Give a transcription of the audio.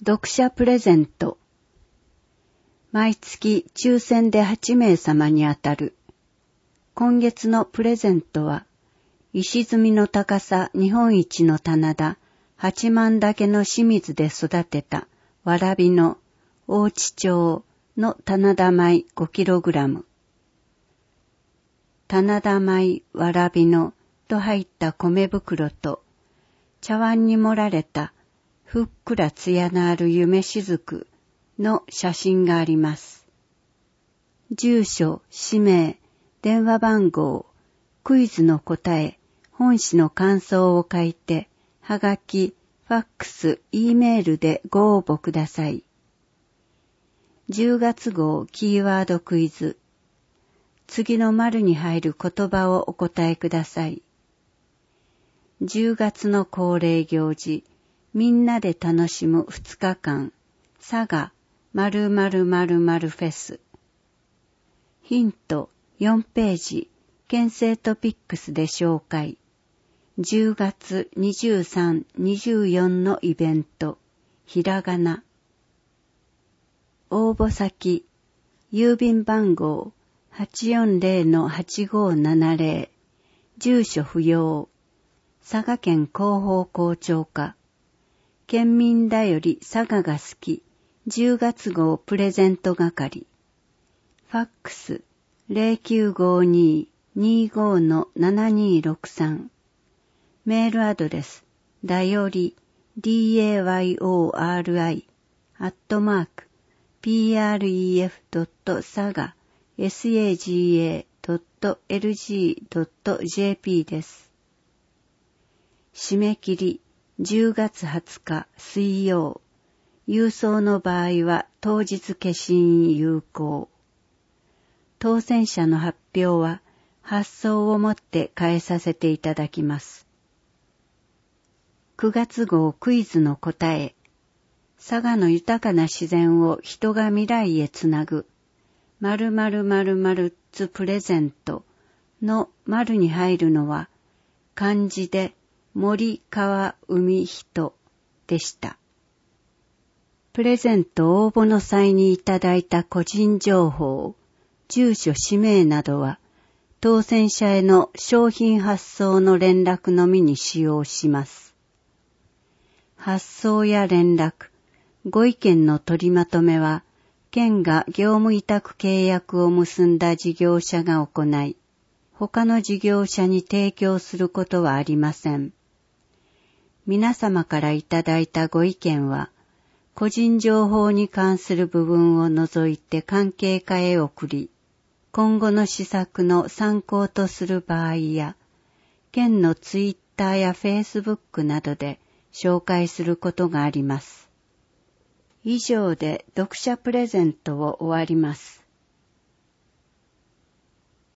読者プレゼント。毎月抽選で8名様に当たる。今月のプレゼントは、石積みの高さ日本一の棚田、八幡岳の清水で育てたわらびの大地町の棚田米 5kg。棚田米わらびのと入った米袋と、茶碗に盛られたふっくら艶のある夢しずくの写真があります。住所、氏名、電話番号、クイズの答え、本誌の感想を書いて、はがき、ファックス、Eメールでご応募ください。10月号キーワードクイズ。次の丸に入る言葉をお答えください。10月の恒例行事、みんなで楽しむ2日間、佐賀〇〇〇〇フェス。ヒント4ページ、県政トピックスで紹介。10月23、24のイベント、ひらがな。応募先、郵便番号 840-8570、住所不要、佐賀県広報校長課、県民だより佐賀が好き、10月号プレゼント係、ファックス 0952-25-7263、メールアドレス、だより dayori@pref.saga.saga.lg.jp です。締め切り10月20日水曜。郵送の場合は当日消印有効。当選者の発表は発送をもって返させていただきます。9月号クイズの答え。佐賀の豊かな自然を人が未来へつなぐ〇〇〇〇つプレゼントの丸に入るのは漢字で森川海人でした。プレゼント応募の際にいただいた個人情報、住所氏名などは当選者への商品発送の連絡のみに使用します。発送や連絡、ご意見の取りまとめは、県が業務委託契約を結んだ事業者が行い、他の事業者に提供することはありません。皆様からいただいたご意見は、個人情報に関する部分を除いて関係課へ送り、今後の施策の参考とする場合や、県のツイッターやフェイスブックなどで紹介することがあります。以上で読者プレゼントを終わります。